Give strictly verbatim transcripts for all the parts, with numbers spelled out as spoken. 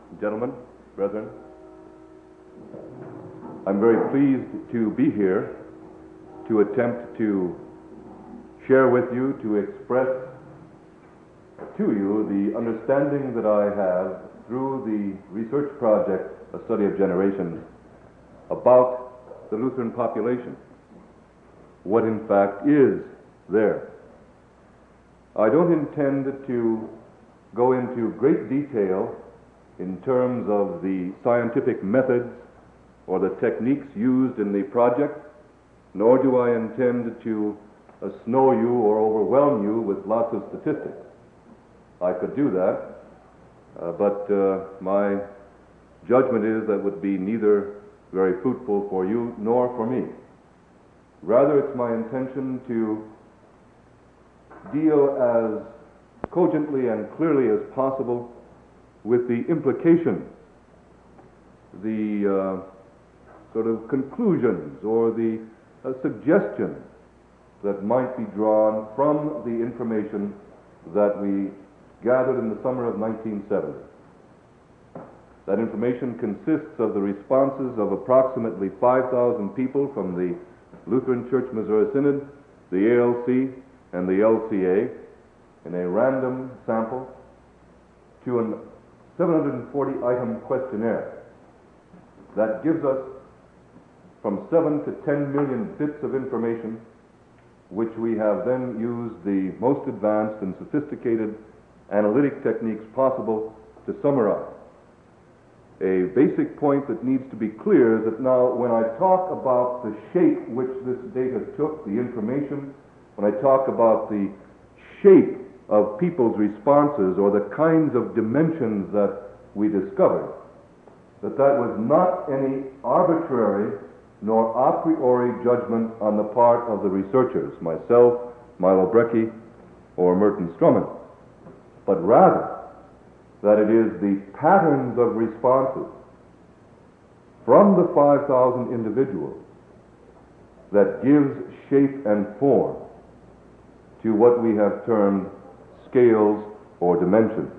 Gentlemen, brethren, I'm very pleased to be here to attempt to share with you, to express to you the understanding that I have through the research project, A Study of Generations, about the Lutheran population, what in fact is there. I don't intend to go into great detail in terms of the scientific methods or the techniques used in the project, nor do I intend to uh, snow you or overwhelm you with lots of statistics. I could do that, uh, but uh, my judgment is that would be neither very fruitful for you nor for me. Rather, it's my intention to deal as cogently and clearly as possible with the implications, the uh, sort of conclusions or the uh, suggestions that might be drawn from the information that we gathered in the summer of nineteen seventy. That information consists of the responses of approximately five thousand people from the Lutheran Church Missouri Synod, the A L C, and the L C A in a random sample to an seven hundred forty item questionnaire that gives us from seven to ten million bits of information, which we have then used the most advanced and sophisticated analytic techniques possible to summarize. A basic point that needs to be clear is that now when I talk about the shape which this data took, the information, when I talk about the shape of people's responses or the kinds of dimensions that we discovered, that that was not any arbitrary nor a priori judgment on the part of the researchers, myself, Milo Brecky, or Merton Strumman, but rather that it is the patterns of responses from the five thousand individuals that gives shape and form to what we have termed scales or dimensions.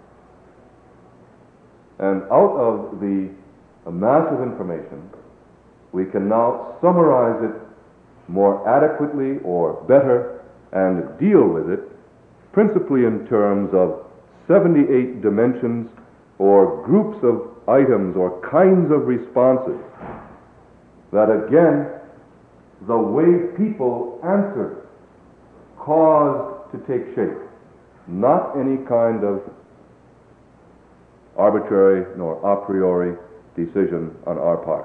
And out of the uh, massive information, we can now summarize it more adequately or better and deal with it principally in terms of seventy-eight dimensions or groups of items or kinds of responses that, again, the way people answer caused to take shape, not any kind of arbitrary nor a priori decision on our part.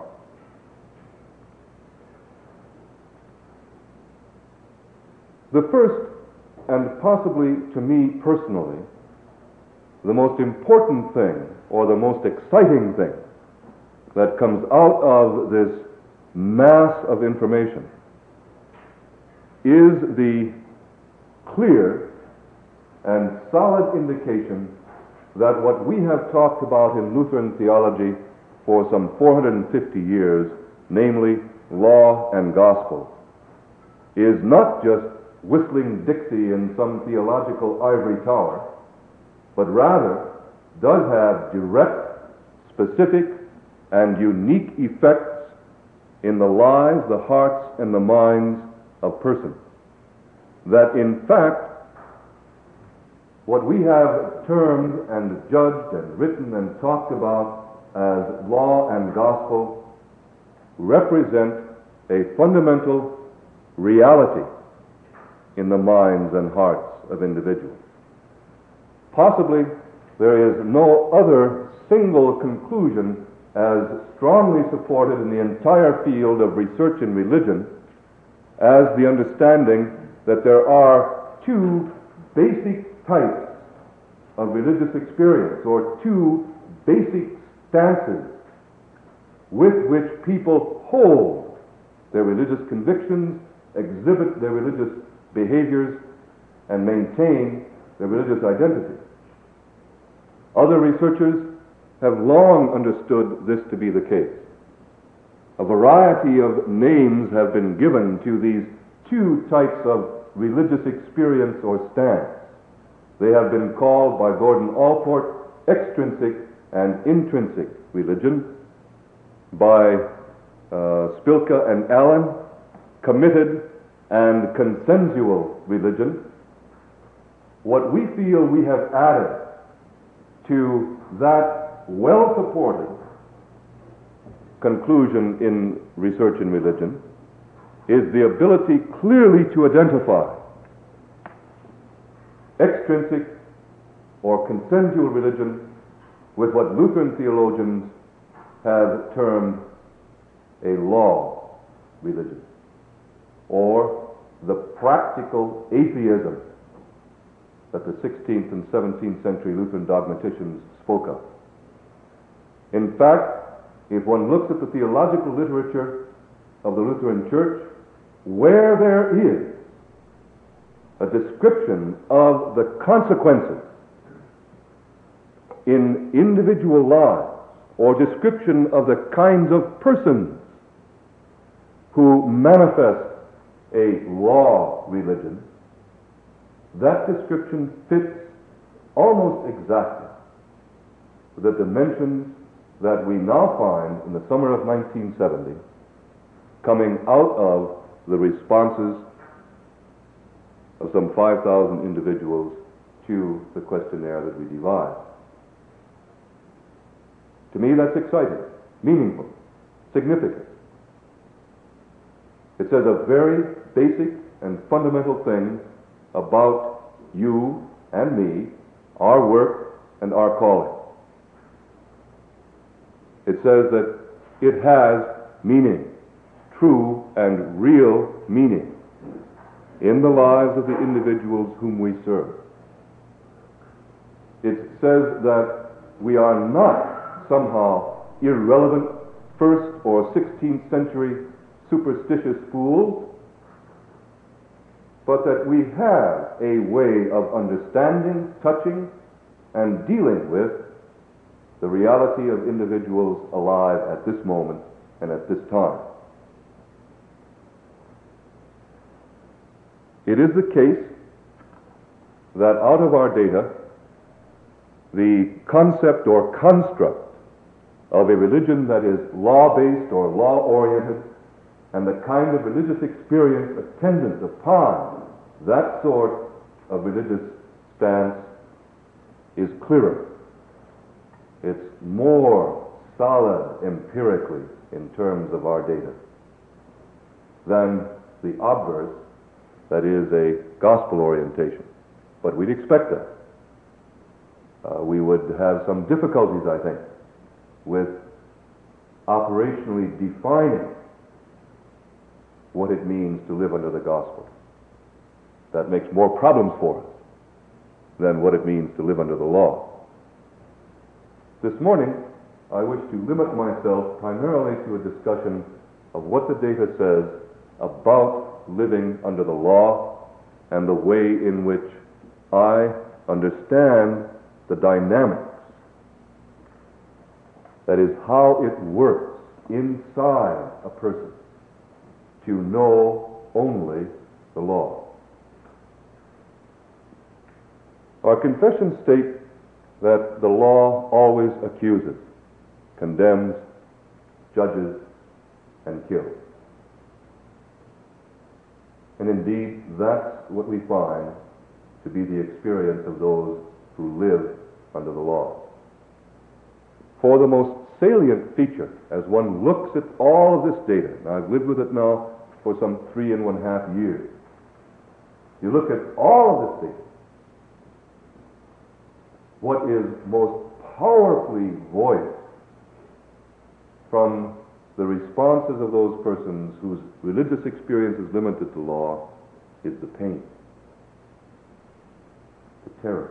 The first, and possibly to me personally, the most important thing or the most exciting thing that comes out of this mass of information is the clear and solid indication that what we have talked about in Lutheran theology for some four hundred fifty years, namely law and gospel, is not just whistling Dixie in some theological ivory tower, but rather does have direct, specific, and unique effects in the lives, the hearts, and the minds of persons. That in fact, what we have termed and judged and written and talked about as law and gospel represent a fundamental reality in the minds and hearts of individuals. Possibly there is no other single conclusion as strongly supported in the entire field of research in religion as the understanding that there are two basic types of religious experience, or two basic stances with which people hold their religious convictions, exhibit their religious behaviors, and maintain their religious identity. Other researchers have long understood this to be the case. A variety of names have been given to these two types of religious experience or stance. They have been called by Gordon Allport extrinsic and intrinsic religion, by uh, Spilka and Allen, committed and consensual religion, what we feel we have added to that well-supported conclusion in research in religion is the ability clearly to identify extrinsic or consensual religion with what Lutheran theologians have termed a law religion, or the practical atheism that the sixteenth and seventeenth century Lutheran dogmaticians spoke of. In fact, if one looks at the theological literature of the Lutheran Church, where there is a description of the consequences in individual lives, or description of the kinds of persons who manifest a law religion, that description fits almost exactly the dimensions that we now find in the summer of nineteen seventy coming out of the responses of some five thousand individuals to the questionnaire that we devised. To me, that's exciting, meaningful, significant. It says a very basic and fundamental thing about you and me, our work and our calling. It says that it has meaning, true and real meaning, in the lives of the individuals whom we serve. It says that we are not somehow irrelevant first or sixteenth century superstitious fools, but that we have a way of understanding, touching, and dealing with the reality of individuals alive at this moment and at this time. It is the case that out of our data, the concept or construct of a religion that is law-based or law-oriented, and the kind of religious experience attendant upon that sort of religious stance is clearer. It's more solid empirically in terms of our data than the obverse, that is a gospel orientation. But we'd expect that. Uh, we would have some difficulties, I think, with operationally defining what it means to live under the gospel. That makes more problems for us than what it means to live under the law. This morning, I wish to limit myself primarily to a discussion of what the data says about living under the law and the way in which I understand the dynamics. That is, how it works inside a person to know only the law. Our confessions state that the law always accuses, condemns, judges, and kills. And indeed, that's what we find to be the experience of those who live under the law. For the most salient feature, as one looks at all of this data, and I've lived with it now for some three and one half years, you look at all of this data, what is most powerfully voiced from the responses of those persons whose religious experience is limited to law is the pain, the terror,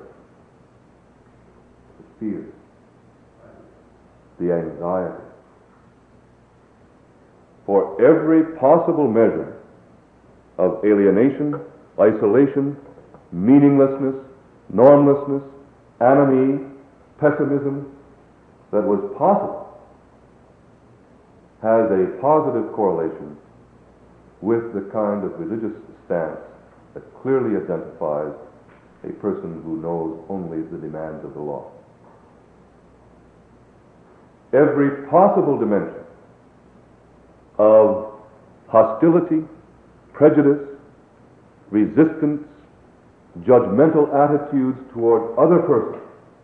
the fear, the anxiety. For every possible measure of alienation, isolation, meaninglessness, normlessness, anomie, pessimism that was possible has a positive correlation with the kind of religious stance that clearly identifies a person who knows only the demands of the law. every possible dimension of hostility, prejudice, resistance, judgmental attitudes toward other persons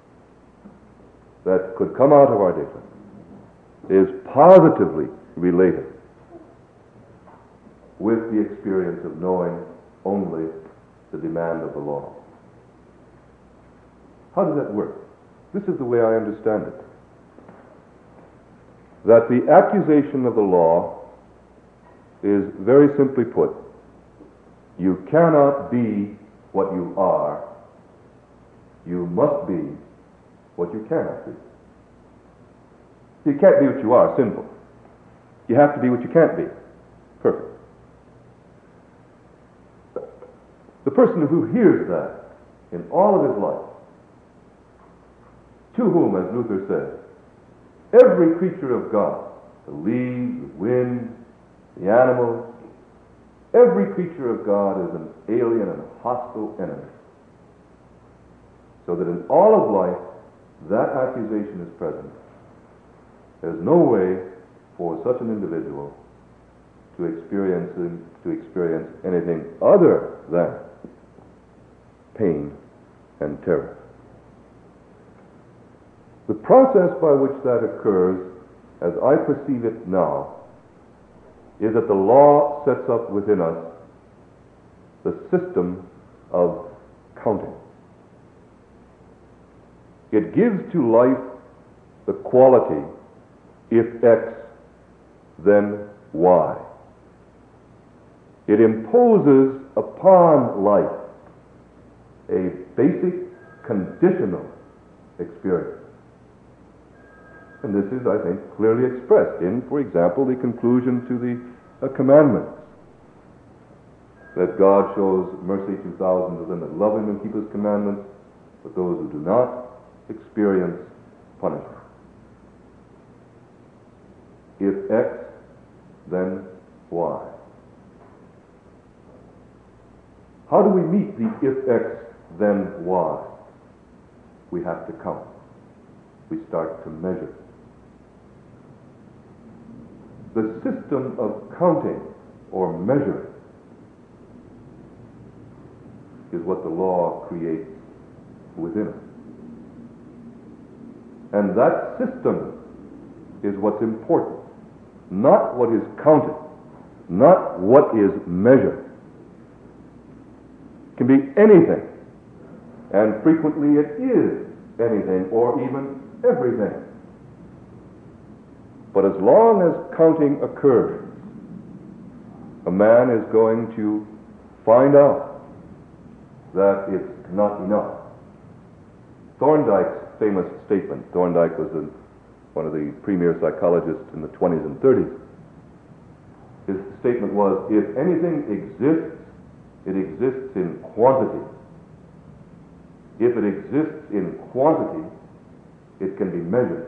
that could come out of our data is positively related with the experience of knowing only the demand of the law. How does that work? This is the way I understand it. That the accusation of the law is very simply put, you cannot be what you are, you must be what you cannot be. You can't be what you are, sinful. You have to be what you can't be, perfect. The person who hears that in all of his life, to whom, as Luther said, every creature of God, the leaves, the wind, the animals, every creature of God is an alien and hostile enemy. So that in all of life, that accusation is present. There's no way for such an individual to experience to experience anything other than pain and terror. The process by which that occurs, as I perceive it now, is that the law sets up within us the system of counting. It gives to life the quality, if X, then Y. It imposes upon life a basic conditional experience. And this is, I think, clearly expressed in, for example, the conclusion to the uh, commandments. That God shows mercy to thousands of them that love Him and keep His commandments, but those who do not experience punishment. If X, then Y. How do we meet the if X, then Y? We have to count. We start to measure. The system of counting or measuring is what the law creates within us. And that system is what's important, not what is counted, not what is measured. It can be anything, and frequently it is anything or even everything. But as long as counting occurs, a man is going to find out that it's not enough. Thorndike's famous statement, Thorndike was a, one of the premier psychologists in the twenties and thirties. His statement was, if anything exists, it exists in quantity. If it exists in quantity, it can be measured.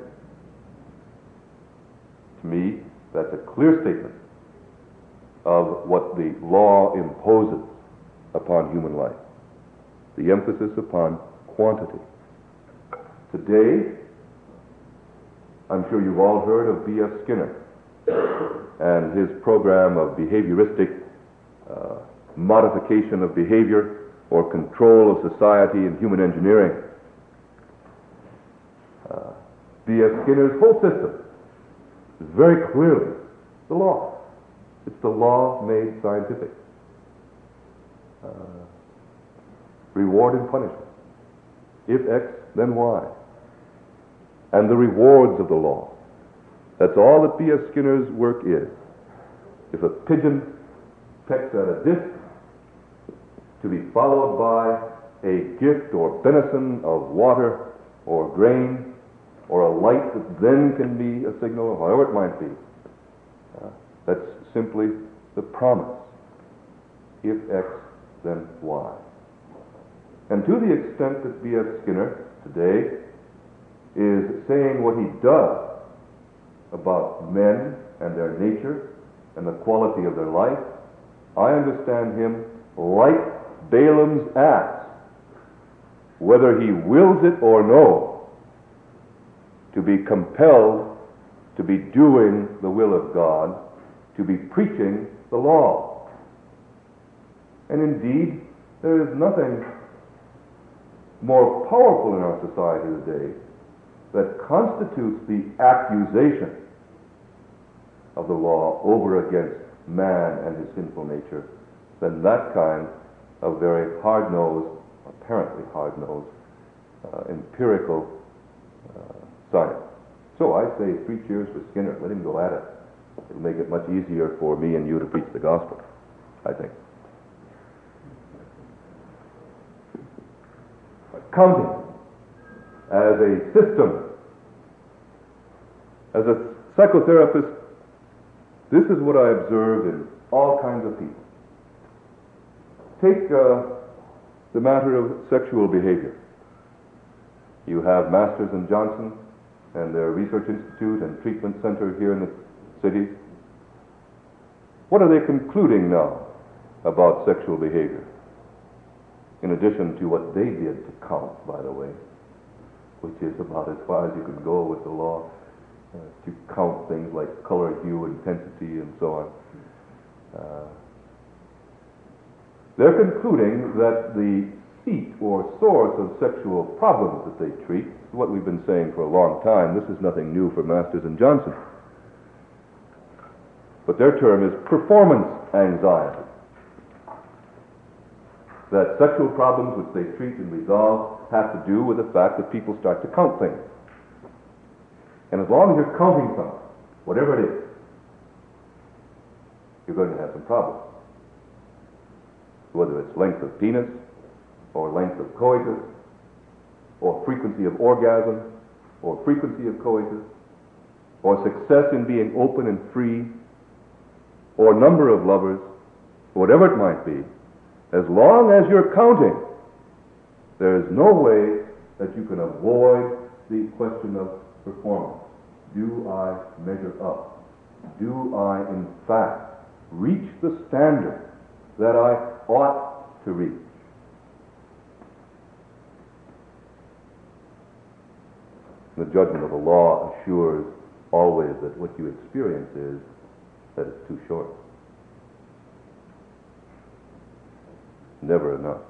To me, that's a clear statement of what the law imposes upon human life. The emphasis upon quantity. Today, I'm sure you've all heard of B F Skinner and his program of behavioristic uh, modification of behavior or control of society and human engineering. Uh, B F Skinner's whole system is very clearly the law. It's the law made scientific. Uh, reward and punishment. If X, then Y. And the rewards of the law. That's all that B F Skinner's work is. If a pigeon pecks at a disc, to be followed by a gift or benison of water or grain or a light that then can be a signal, or however it might be. Uh, that's simply the promise. If X, then Y. And to the extent that B F Skinner today is saying what he does about men and their nature and the quality of their life, I understand him like Balaam's ass, whether he wills it or no, to be compelled to be doing the will of God, to be preaching the law. And indeed, there is nothing more powerful in our society today that constitutes the accusation of the law over against man and his sinful nature than that kind of very hard-nosed, apparently hard-nosed, uh, empirical uh, science. So I say three cheers for Skinner. Let him go at it. It'll make it much easier for me and you to preach the gospel, I think. Counting as a system, as a psychotherapist, this is what I observe in all kinds of people. Take uh, the matter of sexual behavior. You have Masters and Johnson and their research institute and treatment center here in the city. What are they concluding now about sexual behavior? In addition to what they did to count, by the way, which is about as far as you can go with the law, uh, to count things like color, hue, intensity, and so on. Uh, they're concluding that the seat or source of sexual problems that they treat is what we've been saying for a long time. This is nothing new for Masters and Johnson. But their term is performance anxiety. That sexual problems which they treat and resolve have to do with the fact that people start to count things. And as long as you're counting something, whatever it is, you're going to have some problems. Whether it's length of penis, or length of coitus, or frequency of orgasm, or frequency of coitus, or success in being open and free, or number of lovers, whatever it might be, as long as you're counting, there is no way that you can avoid the question of performance. Do I measure up? Do I, in fact, reach the standard that I ought to reach? The judgment of the law assures always that what you experience is that it's too short. Never enough.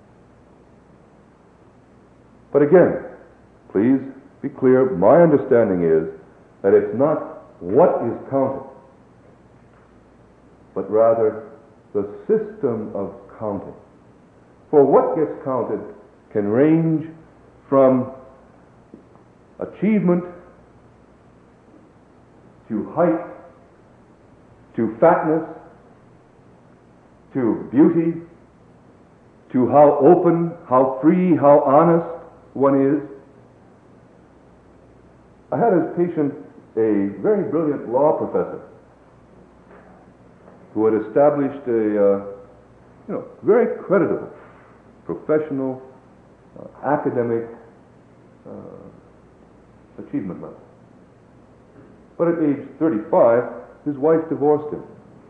But again, please be clear, my understanding is that it's not what is counted, but rather the system of counting. For what gets counted can range from achievement to height, to fatness, to beauty, to how open, how free, how honest one is. I had as patient a very brilliant law professor who had established a uh, you know, very creditable, professional, uh, academic uh, achievement level. But at age thirty-five, his wife divorced him.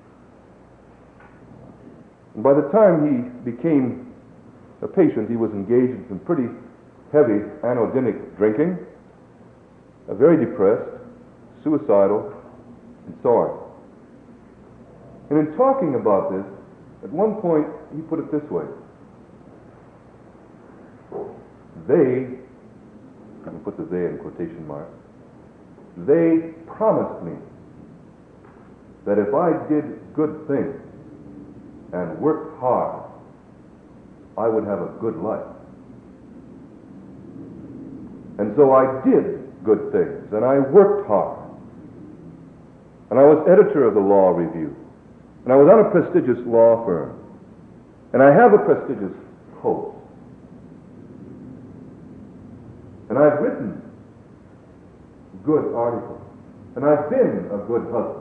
And by the time he became a patient, he was engaged in some pretty heavy anodinic drinking, uh, very depressed, suicidal, and so on. And in talking about this, at one point he put it this way: they, I'm going to put the they in quotation marks, they promised me that if I did good things and worked hard, I would have a good life. And so I did good things, and I worked hard. And I was editor of the Law Review, and I was on a prestigious law firm, and I have a prestigious post. And I've written good articles, and I've been a good husband.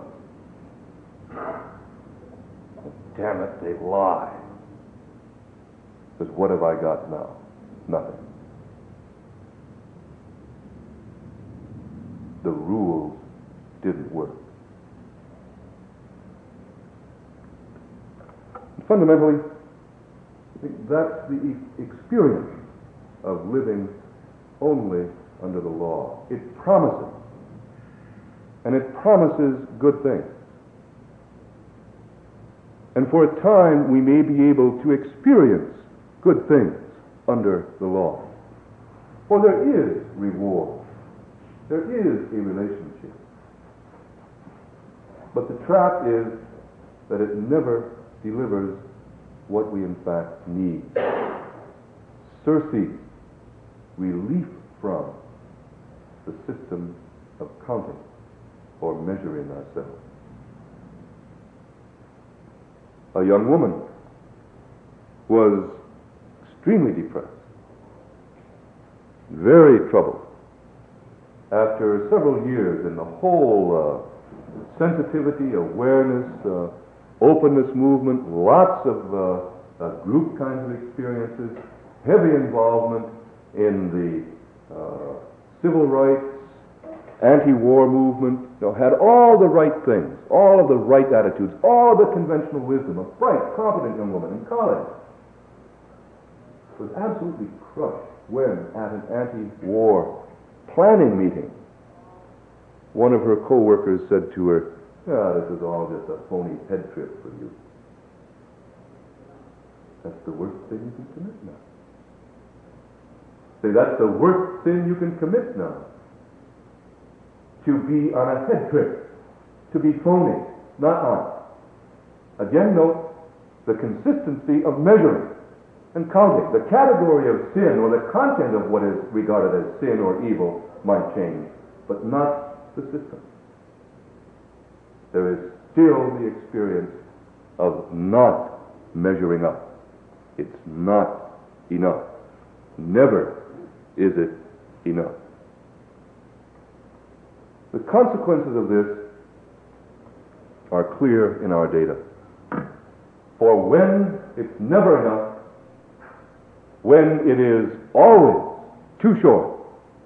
Damn it, they've lied. Because what have I got now? Nothing. The rules didn't work. And fundamentally, I think that's the e- experience of living only under the law. It promises and it promises good things. And for a time we may be able to experience good things under the law. For there is reward. There is a relationship. But the trap is that it never delivers what we in fact need. Circe, relief from the system of counting or measuring ourselves. A young woman was extremely depressed, very troubled. After several years in the whole uh, sensitivity, awareness, uh, openness movement, lots of uh, uh, group kinds of experiences, heavy involvement in the uh, civil rights, anti-war movement, you know, had all the right things, all of the right attitudes, all of the conventional wisdom, a bright, competent young woman in college, was absolutely crushed when, at an anti-war planning meeting, one of her co-workers said to her, "Ah, this is all just a phony head trip for you." That's the worst thing you can commit now. Say, that's the worst sin you can commit now. To be on a head trip, to be phony, not honest. Again, note the consistency of measuring and counting. The category of sin or the content of what is regarded as sin or evil might change, but not the system. There is still the experience of not measuring up. It's not enough. Never is it enough. The consequences of this are clear in our data. For when it's never enough, when it is always too short,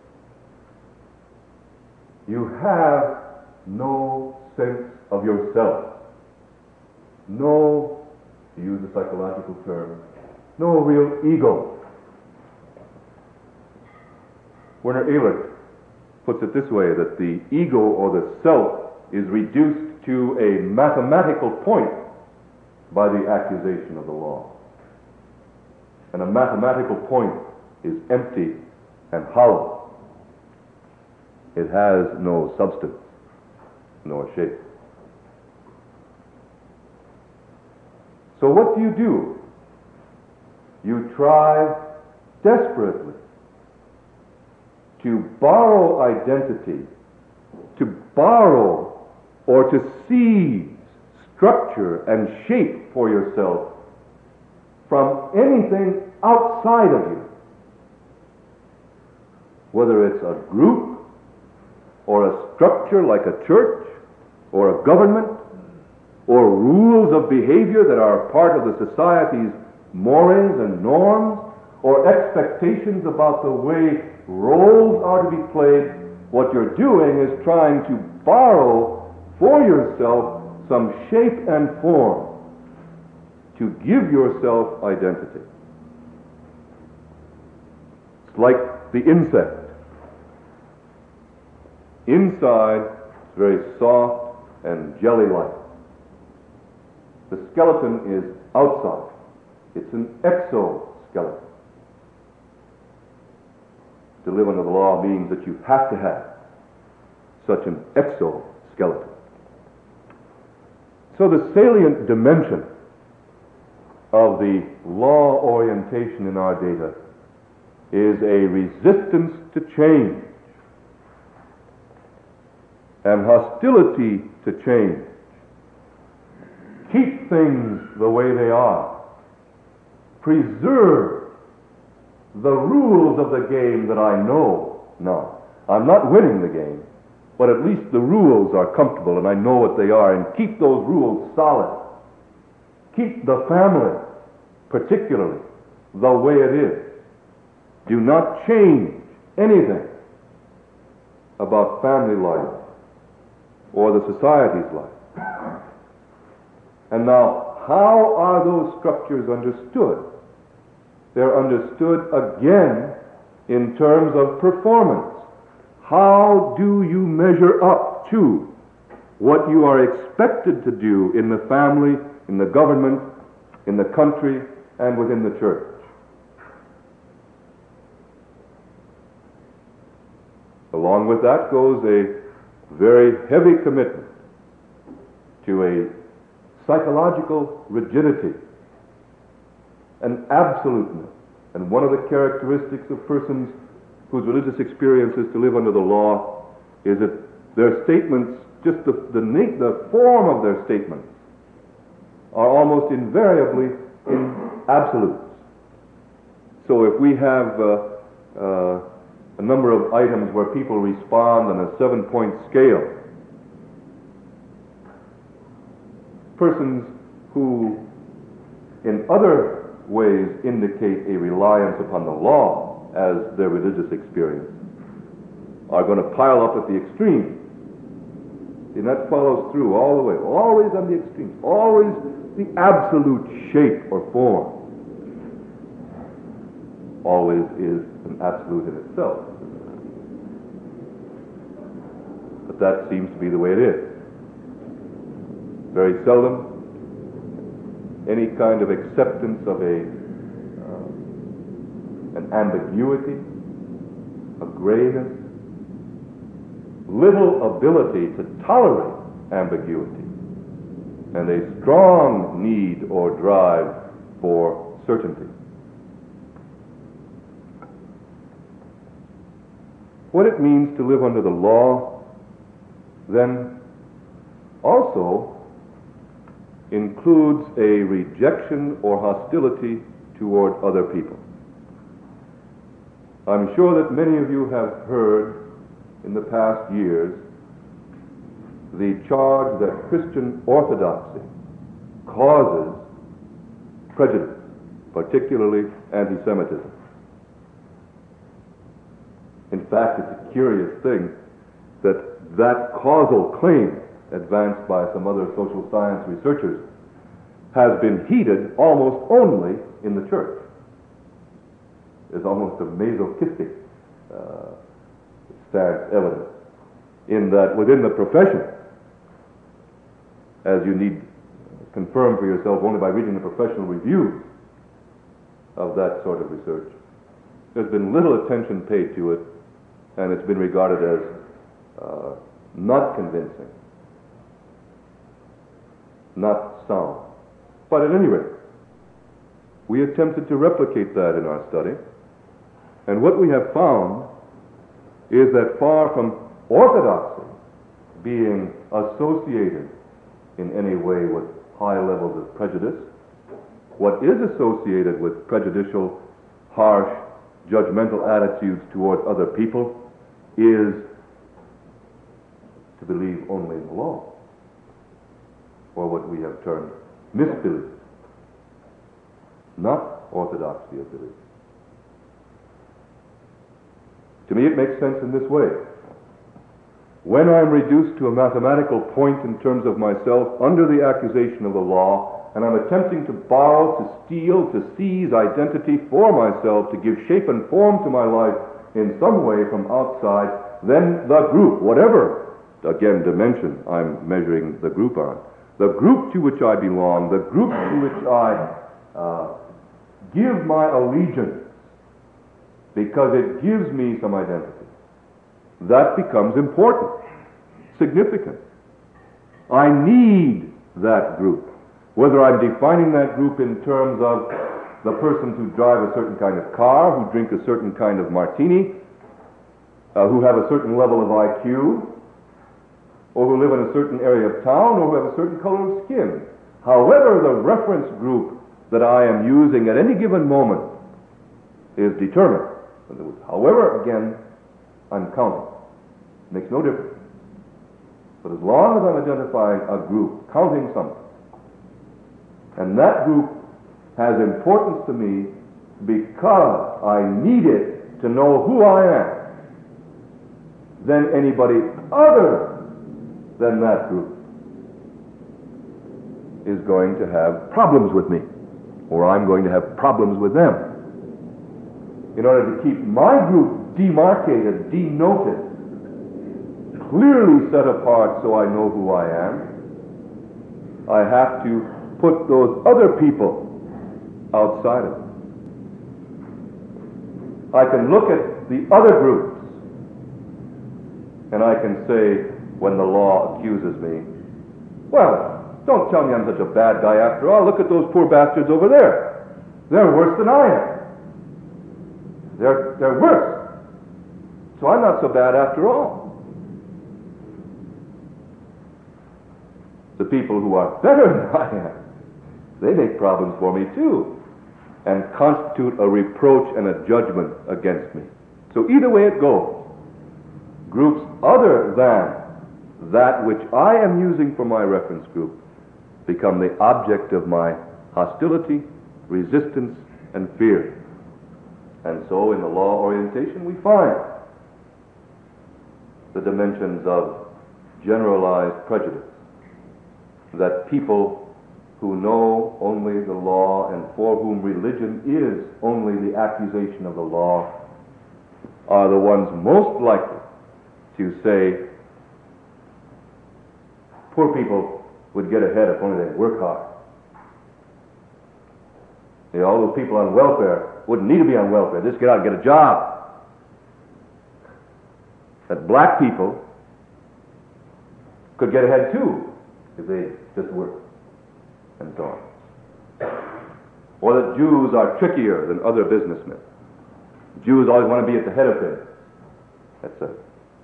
you have no sense of yourself. No, to use a psychological term, no real ego. Werner Ehlert puts it this way, that the ego or the self is reduced to a mathematical point by the accusation of the law. And a mathematical point is empty and hollow. It has no substance, nor shape. So what do you do? You try desperately to borrow identity, to borrow or to seize structure and shape for yourself from anything outside of you. Whether it's a group or a structure like a church or a government or rules of behavior that are part of the society's mores and norms or expectations about the way roles are to be played, what you're doing is trying to borrow for yourself some shape and form to give yourself identity. It's like the insect. Inside, it's very soft and jelly-like. The skeleton is outside. It's an exoskeleton. To live under the law means that you have to have such an exoskeleton. So the salient dimension of the law orientation in our data is a resistance to change and hostility to change. Keep things the way they are. Preserve the rules of the game that I know now. I'm not winning the game, but at least the rules are comfortable and I know what they are, and keep those rules solid. Keep the family, particularly, the way it is. Do not change anything about family life or the society's life. And now, how are those structures understood? They're understood again in terms of performance. How do you measure up to what you are expected to do in the family, in the government, in the country, and within the church? Along with that goes a very heavy commitment to a psychological rigidity, an absoluteness. And one of the characteristics of persons whose religious experience is to live under the law is that their statements, just the, the, the form of their statements, are almost invariably in absolutes. So if we have uh, uh, a number of items where people respond on a seven-point scale, persons who in other ways indicate a reliance upon the law as their religious experience are going to pile up at the extreme. And that follows through all the way, always on the extremes, always the absolute shape or form always is an absolute in itself. But that seems to be the way it is. Very seldom any kind of acceptance of a uh, an ambiguity, a grayness, little ability to tolerate ambiguity, and a strong need or drive for certainty. What it means to live under the law, then, also includes a rejection or hostility toward other people. I'm sure that many of you have heard in the past years the charge that Christian orthodoxy causes prejudice, particularly anti-Semitism. In fact, it's a curious thing that that causal claim, advanced by some other social science researchers, has been heeded almost only in the church. There's almost a masochistic uh, stance evident in that within the profession, as you need confirm for yourself only by reading the professional reviews of that sort of research, there's been little attention paid to it, and it's been regarded as uh, not convincing, not sound. But at any rate, we attempted to replicate that in our study, and what we have found is that far from orthodoxy being associated in any way with high levels of prejudice, what is associated with prejudicial, harsh, judgmental attitudes toward other people is to believe only in the law, or what we have termed misbelief, not orthodoxy of belief. To me, it makes sense in this way. When I'm reduced to a mathematical point in terms of myself under the accusation of the law, and I'm attempting to borrow, to steal, to seize identity for myself, to give shape and form to my life in some way from outside, then the group, whatever, again, dimension I'm measuring the group on, the group to which I belong, the group to which I uh, give my allegiance, because it gives me some identity, that becomes important, significant. I need that group. Whether I'm defining that group in terms of the persons who drive a certain kind of car, who drink a certain kind of martini, uh, who have a certain level of I Q, or who live in a certain area of town, or who have a certain color of skin. However, the reference group that I am using at any given moment is determined. However, again, I'm counting. It makes no difference. But as long as I'm identifying a group, counting something, and that group has importance to me because I need it to know who I am, then anybody other than that group is going to have problems with me, or I'm going to have problems with them. In order to keep my group demarcated, denoted, clearly set apart so I know who I am. I have to put those other people outside of it. I can look at the other groups and I can say, when the law accuses me, well, don't tell me I'm such a bad guy after all. Look at those poor bastards over there. They're worse than I am. They're, they're worse. So I'm not so bad after all. The people who are better than I am, they make problems for me too, and constitute a reproach and a judgment against me. So either way it goes, groups other than that which I am using for my reference group become the object of my hostility, resistance, and fear. And so in the law orientation we find the dimensions of generalized prejudice, that people who know only the law and for whom religion is only the accusation of the law are the ones most likely to say, poor people would get ahead if only they work hard. You know, all those people on welfare wouldn't need to be on welfare. Just get out and get a job. That black people could get ahead too if they just worked, and so on. Or that Jews are trickier than other businessmen. Jews always want to be at the head of things. That's it.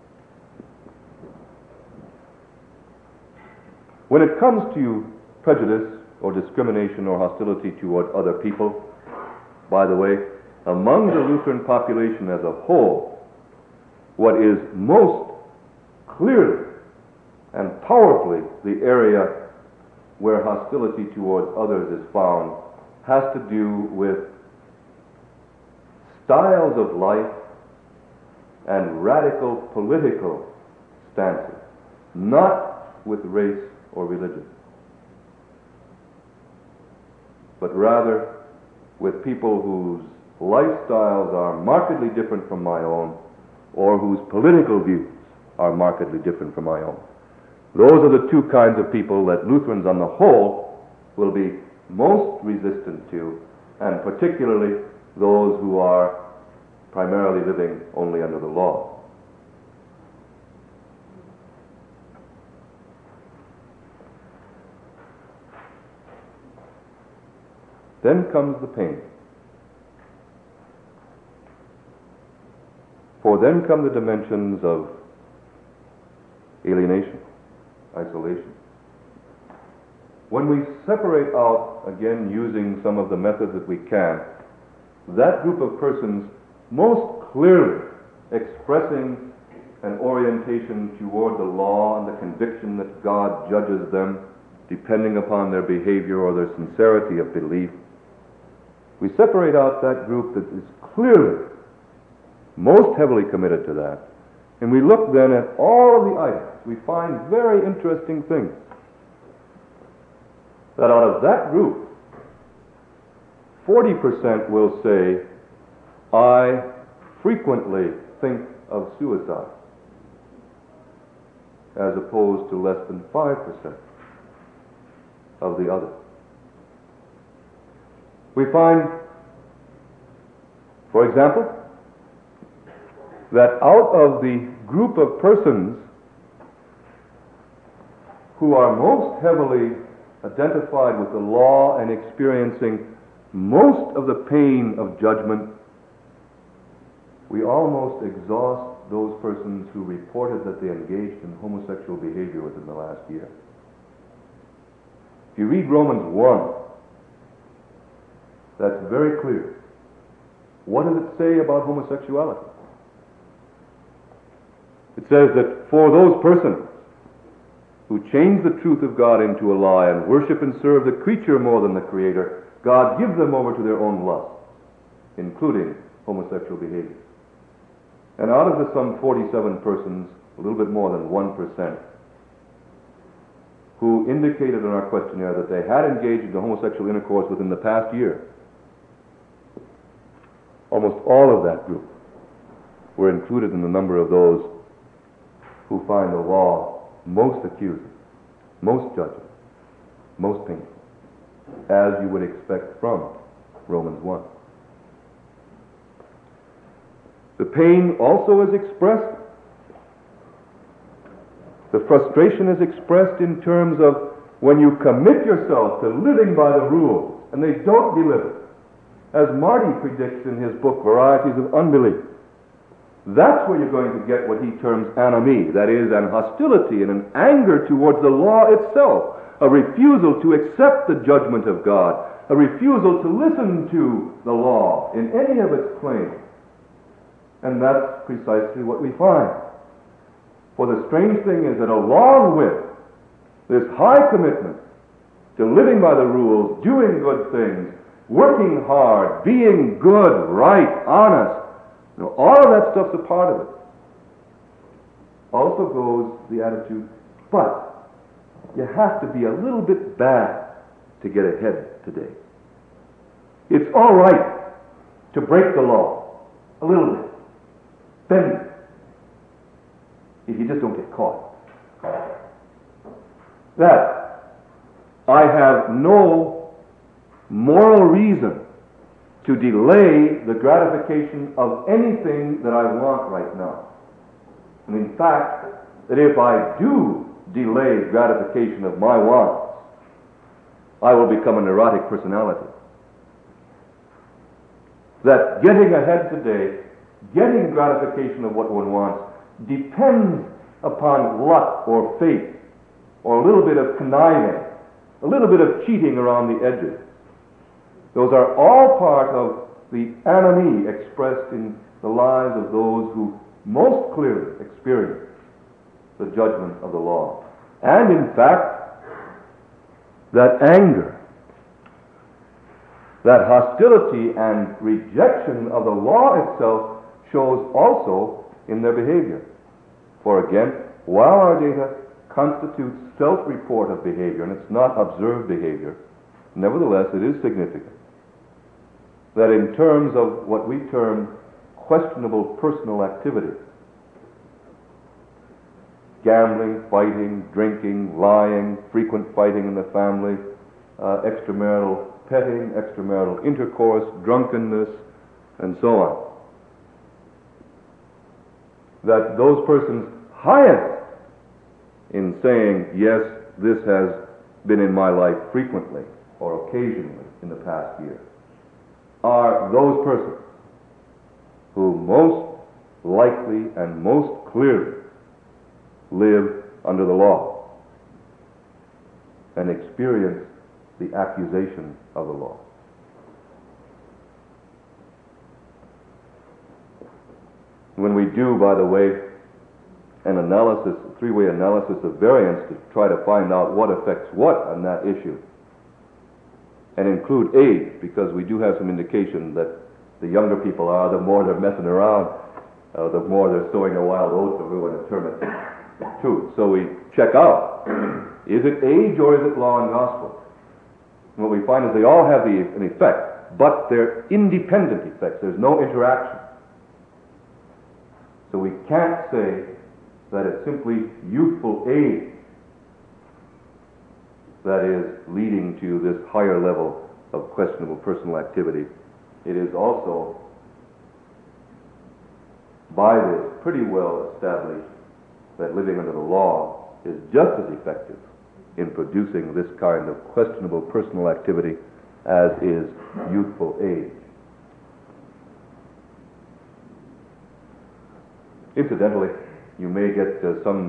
When it comes to prejudice or discrimination or hostility toward other people, by the way, among the Lutheran population as a whole, what is most clearly and powerfully the area where hostility towards others is found has to do with styles of life and radical political stances, not with race or religion, but rather with people whose lifestyles are markedly different from my own, or whose political views are markedly different from my own. Those are the two kinds of people that Lutherans on the whole will be most resistant to, and particularly those who are primarily living only under the law. Then comes the pain. For then come the dimensions of alienation, isolation. When we separate out, again using some of the methods that we can, that group of persons most clearly expressing an orientation toward the law and the conviction that God judges them depending upon their behavior or their sincerity of belief, we separate out that group that is clearly most heavily committed to that, and we look then at all of the items. We find very interesting things. That out of that group, forty percent will say, I frequently think of suicide, as opposed to less than five percent of the others. We find, for example, that out of the group of persons who are most heavily identified with the law and experiencing most of the pain of judgment, we almost exhaust those persons who reported that they engaged in homosexual behavior within the last year. If you read Romans one, that's very clear. What does it say about homosexuality? It says that for those persons who change the truth of God into a lie and worship and serve the creature more than the Creator, God gives them over to their own lust, including homosexual behavior. And out of the some forty-seven persons, a little bit more than one percent, who indicated in our questionnaire that they had engaged in homosexual intercourse within the past year, almost all of that group were included in the number of those who find the law most accusing, most judging, most painful, as you would expect from Romans one. The pain also is expressed, the frustration is expressed in terms of when you commit yourself to living by the rules and they don't deliver, as Marty predicts in his book Varieties of Unbelief. That's where you're going to get what he terms anomie, that is, an hostility and an anger towards the law itself, a refusal to accept the judgment of God, a refusal to listen to the law in any of its claims. And that's precisely what we find. For the strange thing is that along with this high commitment to living by the rules, doing good things, working hard, being good, right, honest, you know, all of that stuff's a part of it. Also goes the attitude, but you have to be a little bit bad to get ahead today. It's all right to break the law a little bit, bend it, if you just don't get caught. That I have no moral reason to delay the gratification of anything that I want right now. And in fact, that if I do delay gratification of my wants, I will become a neurotic personality. That getting ahead today, getting gratification of what one wants, depends upon luck or fate, or a little bit of conniving, a little bit of cheating around the edges. Those are all part of the anomie expressed in the lives of those who most clearly experience the judgment of the law. And in fact, that anger, that hostility and rejection of the law itself shows also in their behavior. For again, while our data constitutes self-report of behavior, and it's not observed behavior, nevertheless it is significant that in terms of what we term questionable personal activities, gambling, fighting, drinking, lying, frequent fighting in the family, uh, extramarital petting, extramarital intercourse, drunkenness, and so on, that those persons highest in saying, yes, this has been in my life frequently or occasionally in the past year, are those persons who most likely and most clearly live under the law and experience the accusation of the law. When we do, by the way, an analysis, a three-way analysis of variance to try to find out what affects what on that issue, and include age, because we do have some indication that the younger people are, the more they're messing around, uh, the more they're sowing a wild oats, or we want to term it too. So we check out, is it age or is it law and gospel? And what we find is they all have the, an effect, but they're independent effects. There's no interaction. So we can't say that it's simply youthful age that is leading to this higher level of questionable personal activity. It is also, by this, pretty well established that living under the law is just as effective in producing this kind of questionable personal activity as is youthful age. Incidentally, you may get uh, some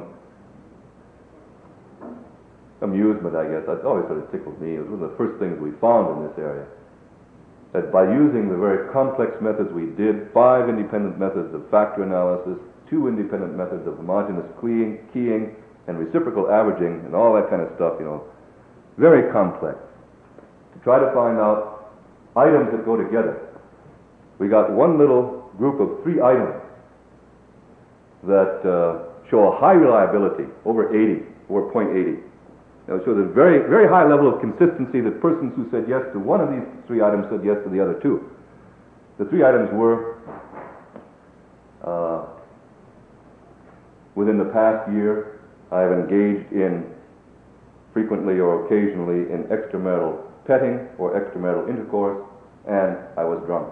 amusement, I guess. That always sort of tickled me. It was one of the first things we found in this area, that by using the very complex methods we did, five independent methods of factor analysis, two independent methods of homogeneous keying, keying and reciprocal averaging, and all that kind of stuff, you know, very complex, to try to find out items that go together. We got one little group of three items that uh, show a high reliability, over eighty, over zero point eight zero. Now, it shows a very, very high level of consistency that persons who said yes to one of these three items said yes to the other two. The three items were uh, Within the past year, I have engaged in, frequently or occasionally, in extramarital petting or extramarital intercourse, and I was drunk.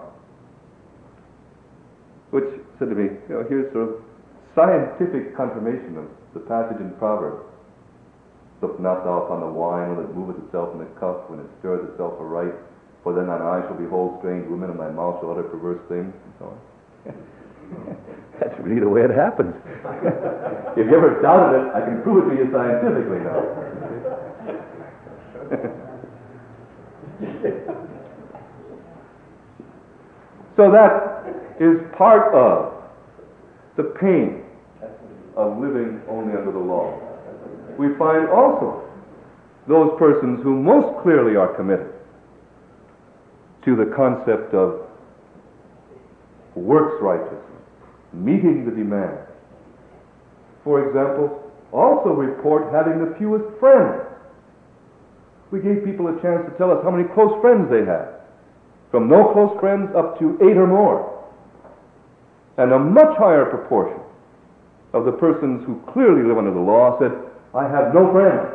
Which said to me, you know, here's sort of scientific confirmation of the passage in Proverbs. Look not thou upon the wine when it moveth itself in the cup, when it stirreth itself aright, for then thine eyes shall behold strange women, and thy mouth shall utter perverse things, and so on. That's really the way it happens. If you ever doubted it, I can prove it to you scientifically now. So that is part of the pain of living only under the law. We find also those persons who most clearly are committed to the concept of works righteousness, meeting the demand. For example, also report having the fewest friends. We gave people a chance to tell us how many close friends they had, from no close friends up to eight or more. And a much higher proportion of the persons who clearly live under the law said, I have no friends,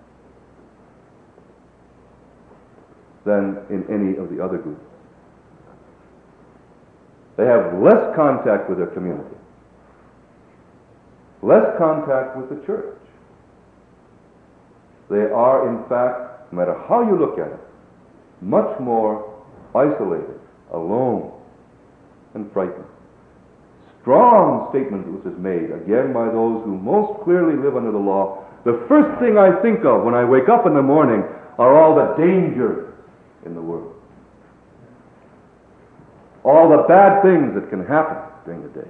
than in any of the other groups. They have less contact with their community, less contact with the church. They are, in fact, no matter how you look at it, much more isolated, alone, and frightened. Strong statement which is made, again, by those who most clearly live under the law. The first thing I think of when I wake up in the morning are all the dangers in the world. All the bad things that can happen during the day.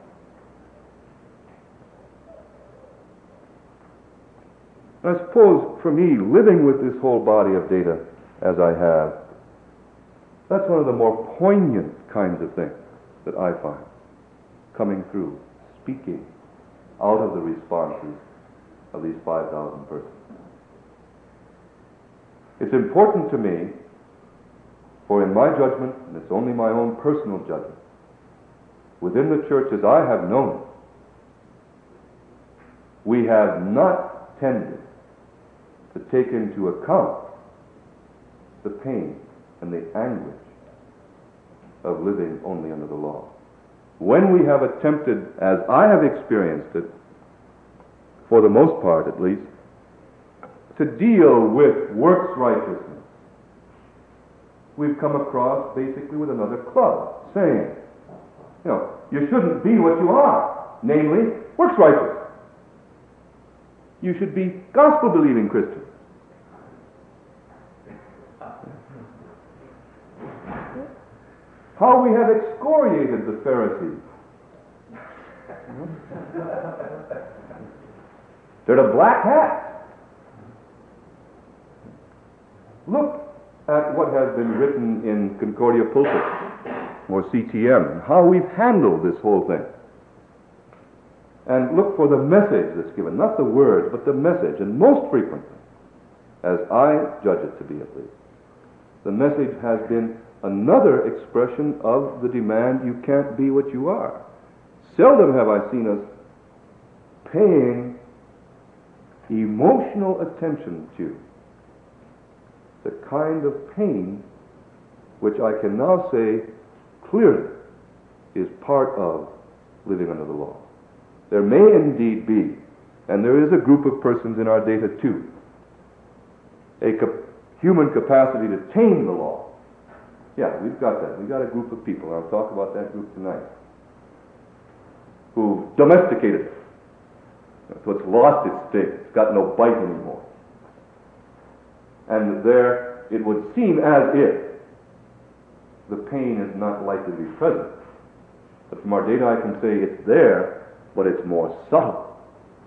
I suppose for me, living with this whole body of data as I have, that's one of the more poignant kinds of things that I find coming through, speaking out of the responses of these five thousand persons. It's important to me, for in my judgment, and it's only my own personal judgment, within the church as I have known it, we have not tended to take into account the pain and the anguish of living only under the law. When we have attempted, as I have experienced it, for the most part at least, to deal with works righteousness, we've come across basically with another club, saying, you know, you shouldn't be what you are, namely, works righteous. You should be gospel-believing Christians. How we have excoriated the Pharisees. They're the black hat. Look at what has been written in Concordia Pulpit, or C T M, and how we've handled this whole thing. And look for the message that's given, not the words, but the message. And most frequently, as I judge it to be at least, the message has been another expression of the demand, you can't be what you are. Seldom have I seen us paying emotional attention to the kind of pain which I can now say clearly is part of living under the law. There may indeed be, and there is a group of persons in our data too, a cap- human capacity to tame the law. Yeah, we've got that. We've got a group of people, and I'll talk about that group tonight, who've domesticated it. So it's lost its sting. It's got no bite anymore. And there, it would seem as if the pain is not likely to be present. But from our data, I can say it's there, but it's more subtle.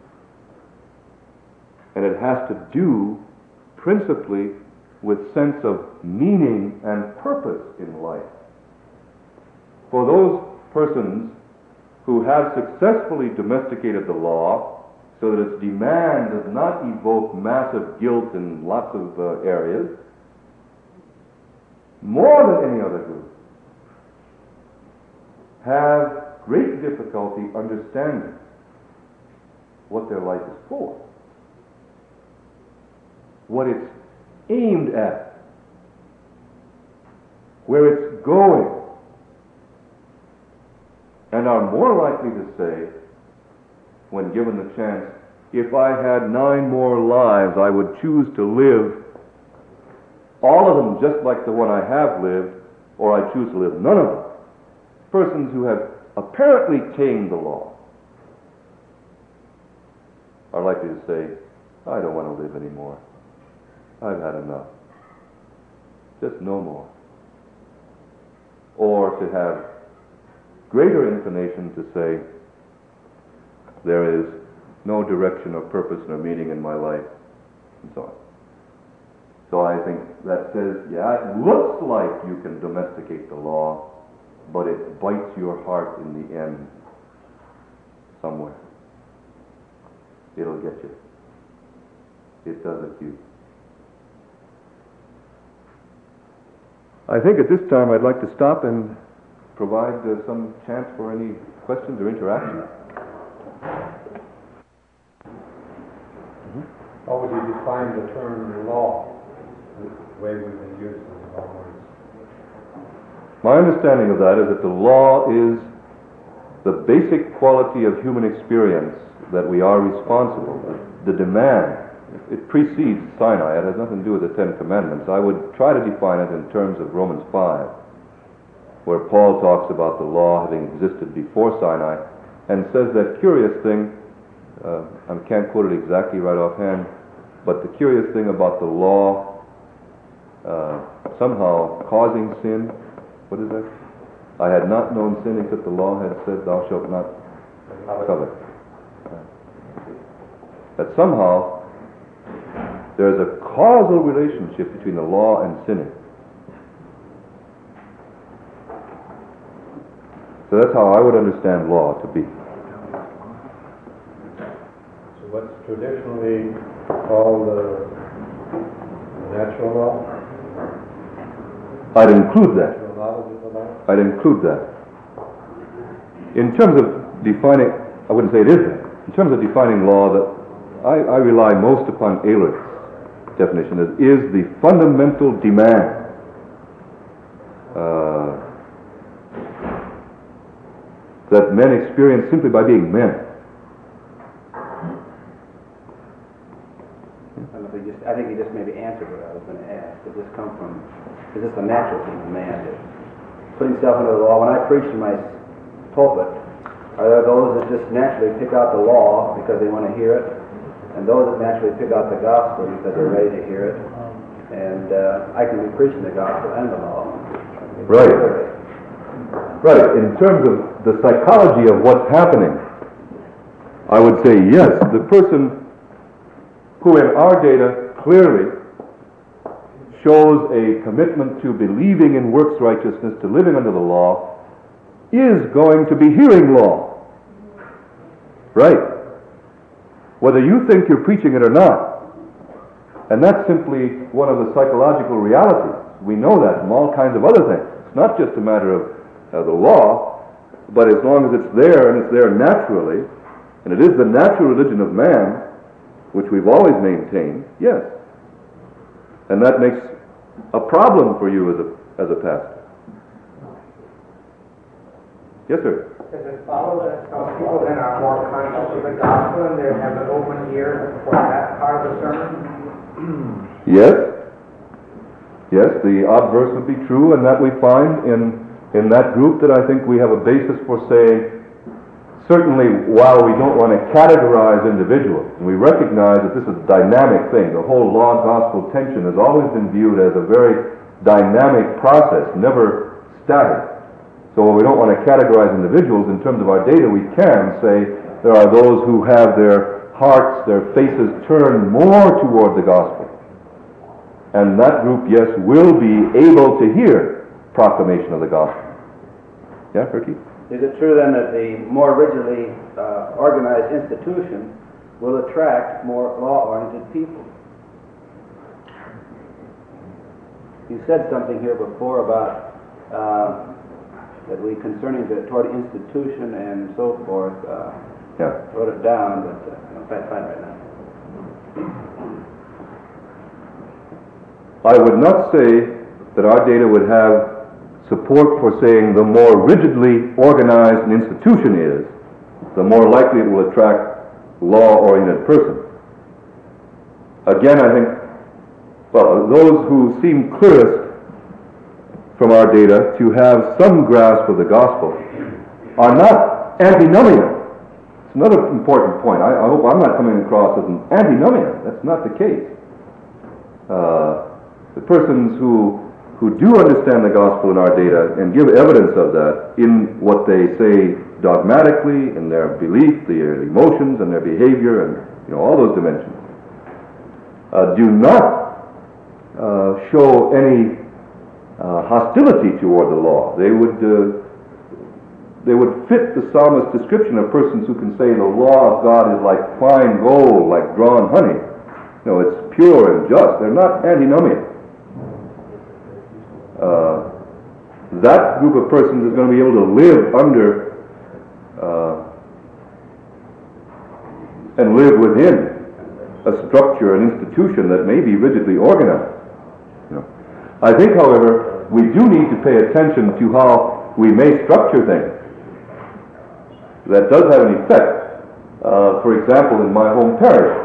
And it has to do principally with sense of meaning and purpose in life. For those persons who have successfully domesticated the law so that its demand does not evoke massive guilt in lots of uh, areas, more than any other group, have great difficulty understanding what their life is for, what it's aimed at, where it's going, and are more likely to say, when given the chance, if I had nine more lives, I would choose to live all of them just like the one I have lived, or I choose to live none of them. Persons who have apparently tamed the law are likely to say, I don't want to live anymore. I've had enough. Just no more. Or to have greater inclination to say, there is no direction or purpose nor meaning in my life, and so on. So I think that says, yeah, it looks like you can domesticate the law, but it bites your heart in the end somewhere. It'll get you. It does it you. I think at this time I'd like to stop and provide uh, some chance for any questions or interaction. How would you define the term law, the way we've been using it always? My understanding of that is that the law is the basic quality of human experience that we are responsible, the, the demand. It precedes Sinai. It has nothing to do with the Ten Commandments. I would try to define it in terms of Romans five, where Paul talks about the law having existed before Sinai, and says that curious thing, uh, I can't quote it exactly right offhand, but the curious thing about the law uh, somehow causing sin, what is that? I had not known sin except the law had said, thou shalt not covet. That somehow there is a causal relationship between the law and sinning. So that's how I would understand law to be. So what's traditionally called the natural law? I'd include that. Natural knowledge of the law? I'd include that. In terms of defining, I wouldn't say it is that. In terms of defining law, that I, I rely most upon Ehrlich's definition, that is the fundamental demand uh, that men experience simply by being men. I, don't know if you just, I think you just maybe answered what I was going to ask. Does this come from, is this a natural thing of man to put himself under the law? When I preach in my pulpit, are there those that just naturally pick out the law because they want to hear it, and those that naturally pick out the gospel because they're ready to hear it? And uh, I can be preaching the gospel and the law. Right. Right. In terms of the psychology of what's happening, I would say yes, the person who in our data clearly shows a commitment to believing in works righteousness, to living under the law, is going to be hearing law. Right. Whether you think you're preaching it or not. And that's simply one of the psychological realities. We know that from all kinds of other things. It's not just a matter of uh, the law, but as long as it's there and it's there naturally, and it is the natural religion of man, which we've always maintained, yes. And that makes a problem for you as a, as a pastor. Yes, sir? Does it follow that some people then are more conscious of the gospel and they have an open ear for that part of the sermon? Yes. Yes, the obverse would be true, and that we find in, in that group that I think we have a basis for saying, certainly while we don't want to categorize individuals, and we recognize that this is a dynamic thing, the whole law-gospel tension has always been viewed as a very dynamic process, never static. So while we don't want to categorize individuals, in terms of our data, we can say there are those who have their hearts, their faces turned more toward the gospel. And that group, yes, will be able to hear proclamation of the gospel. Yeah, Ricky? Is it true then that the more rigidly uh, organized institution will attract more law-oriented people? You said something here before about uh, that we concerning the toward institution and so forth. Uh, Yeah. wrote it down, but uh, trying to find it right now. I would not say that our data would have support for saying the more rigidly organized an institution is, the more likely it will attract law-oriented persons. Again, I think, well, those who seem clearest from our data to have some grasp of the gospel are not antinomian. It's another important point. I, I hope I'm not coming across as an antinomian. That's not the case. Uh, the persons who who do understand the gospel in our data and give evidence of that in what they say dogmatically, in their belief, their emotions, and their behavior, and you know all those dimensions, uh, do not uh, show any uh, hostility toward the law. They would uh, they would fit the psalmist's description of persons who can say the law of God is like fine gold, like drawn honey. You know, it's pure and just. They're not antinomian. Uh, that group of persons is going to be able to live under uh, and live within a structure, an institution that may be rigidly organized. You know. I think, however, we do need to pay attention to how we may structure things. That does have an effect. Uh, for example, in my home parish,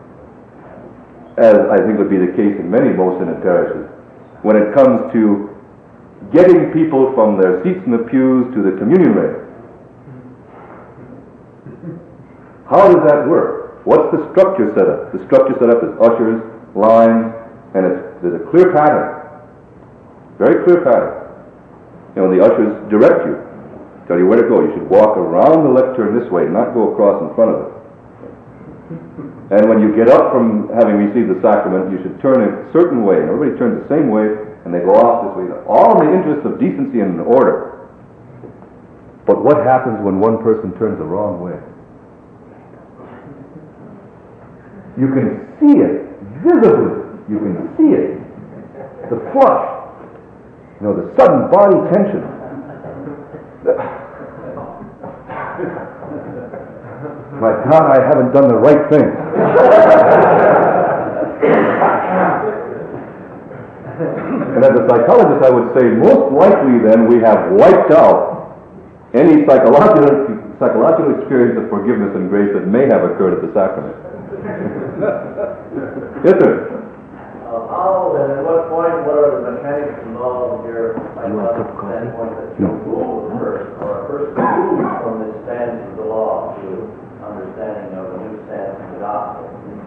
as I think would be the case in many Mosinnet parishes, when it comes to getting people from their seats in the pews to the communion rail. How does that work? What's the structure set up? The structure set up is ushers, lines, and it's, there's a clear pattern. Very clear pattern. You know, the ushers direct you, tell you where to go. You should walk around the lectern this way, not go across in front of it. And when you get up from having received the sacrament, you should turn a certain way. And everybody turns the same way, and they go off this way. All in the interest of decency and order. But what happens when one person turns the wrong way? You can see it visibly. You can see it. The flush. You know, the sudden body tension. My God, I haven't done the right thing. And as a psychologist, I would say most likely then we have wiped out any psychological, psychological experience of forgiveness and grace that may have occurred at the sacrament. Yes, sir? Uh, how and at what point, what are the mechanics involved here? Psychological standpoint that you move first, or a person moves from this stance of the law to understanding of a new stance of the gospel?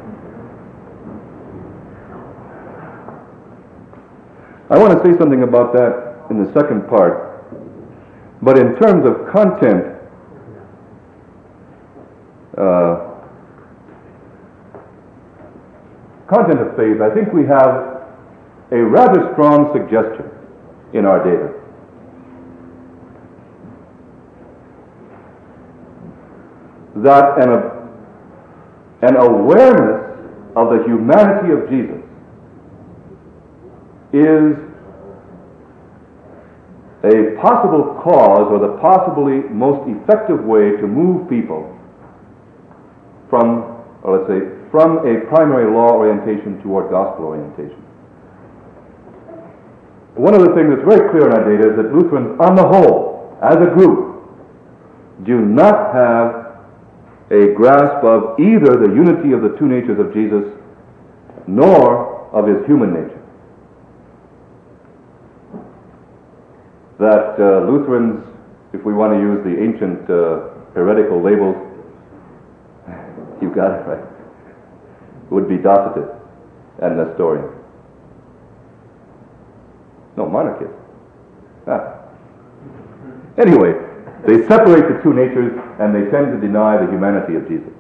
I want to say something about that in the second part, but in terms of content, uh, content of faith, I think we have a rather strong suggestion in our data. That an, an awareness of the humanity of Jesus is a possible cause, or the possibly most effective way to move people from, or let's say, from a primary law orientation toward gospel orientation. One of the things that's very clear in our data is that Lutherans, on the whole, as a group, do not have a grasp of either the unity of the two natures of Jesus, nor of his human nature. That uh, Lutherans, if we want to use the ancient uh, heretical labels, you got it right, would be Docetist and Nestorian. No, monarchist. Ah. Anyway, they separate the two natures and they tend to deny the humanity of Jesus.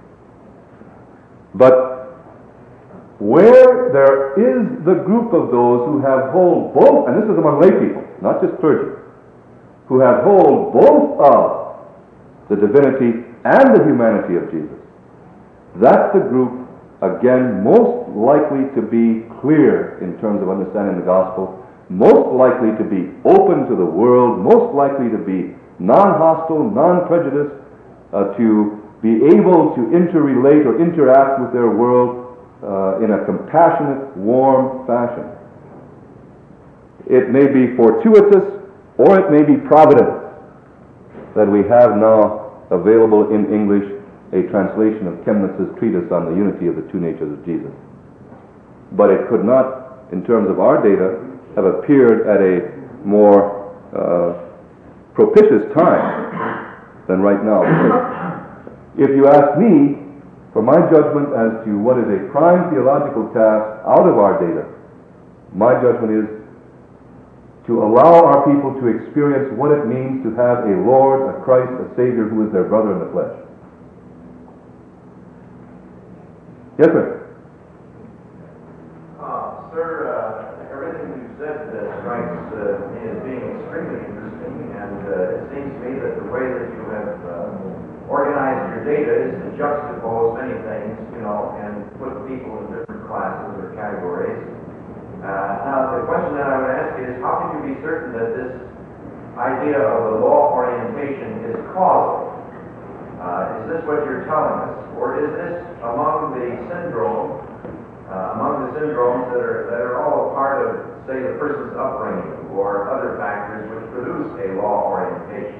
But where there is the group of those who have hold both, and this is among lay people, not just clergy, who have hold both of the divinity and the humanity of Jesus, that's the group, again, most likely to be clear in terms of understanding the gospel, most likely to be open to the world, most likely to be non-hostile, non-prejudiced, uh, to be able to interrelate or interact with their world uh, in a compassionate, warm fashion. It may be fortuitous or it may be providence that we have now available in English a translation of Chemnitz's treatise on the unity of the two natures of Jesus. But it could not, in terms of our data, have appeared at a more uh, propitious time than right now. If you ask me for my judgment as to what is a prime theological task out of our data, my judgment is to allow our people to experience what it means to have a Lord, a Christ, a Savior who is their brother in the flesh. Yes, sir. Uh, sir, uh, everything you've said uh, strikes uh, me as being extremely interesting, and uh, it seems to me that the way that you have uh, organized your data is to juxtapose many things, you know, and put people in different classes or categories. Uh, now, the question that I would ask is, how can you be certain that this idea of the law orientation is causal? Uh, is this what you're telling us? Or is this among the syndrome, uh, among the syndromes that are, that are all a part of, say, the person's upbringing or other factors which produce a law orientation?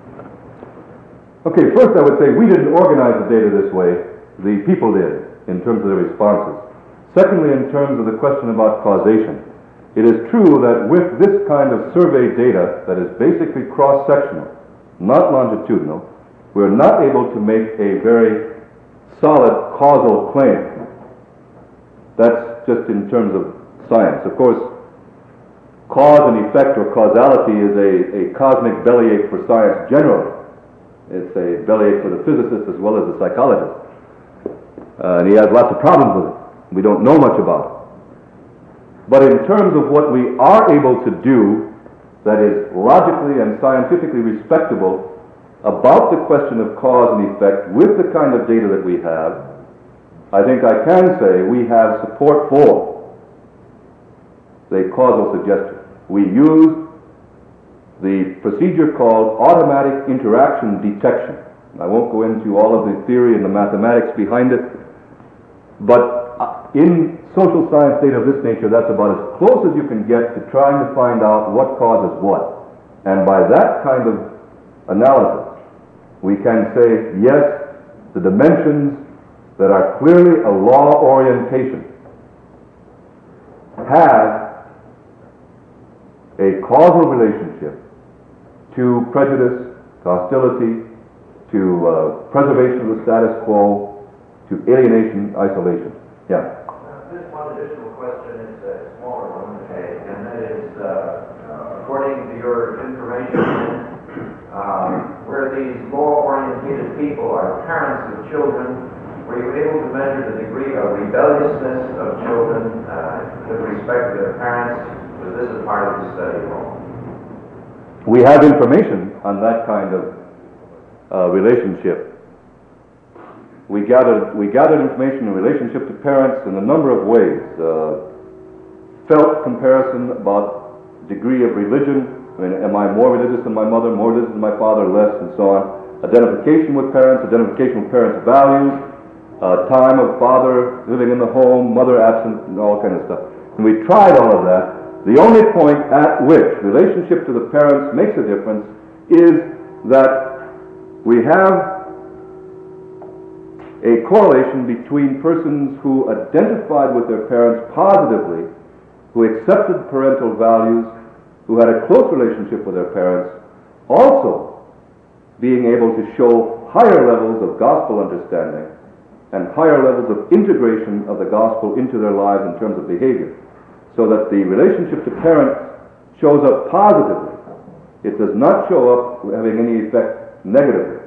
Okay, first I would say we didn't organize the data this way. The people did, in terms of their responses. Secondly, in terms of the question about causation, it is true that with this kind of survey data that is basically cross-sectional, not longitudinal, we're not able to make a very solid causal claim. That's just in terms of science. Of course, cause and effect or causality is a, a cosmic bellyache for science generally. It's a bellyache for the physicist as well as the psychologist. Uh, and he has lots of problems with it. We don't know much about it. But in terms of what we are able to do that is logically and scientifically respectable about the question of cause and effect with the kind of data that we have, I think I can say we have support for the causal suggestion. We use the procedure called automatic interaction detection. I won't go into all of the theory and the mathematics behind it, but in social science data of this nature, that's about as close as you can get to trying to find out what causes what. And by that kind of analysis, we can say, yes, the dimensions that are clearly a law orientation have a causal relationship to prejudice, to hostility, to uh, preservation of the status quo, to alienation, isolation. Yeah. Uh, just one additional question is a smaller one, okay, and that is, uh, uh, according to your information, um, where these law-orientated people are parents of children, were you able to measure the degree of rebelliousness of children uh, with respect to their parents? Was this a part of the study at all? We have information on that kind of uh, relationship. We gathered, we gathered information in relationship to parents in a number of ways. Uh, felt comparison about degree of religion. I mean, am I more religious than my mother, more religious than my father, less, and so on. Identification with parents, identification with parents' values, uh, time of father living in the home, mother absent, and all kind of stuff. And we tried all of that. The only point at which relationship to the parents makes a difference is that we have a correlation between persons who identified with their parents positively, who accepted parental values, who had a close relationship with their parents, also being able to show higher levels of gospel understanding and higher levels of integration of the gospel into their lives in terms of behavior. So that the relationship to parents shows up positively. It does not show up having any effect negatively.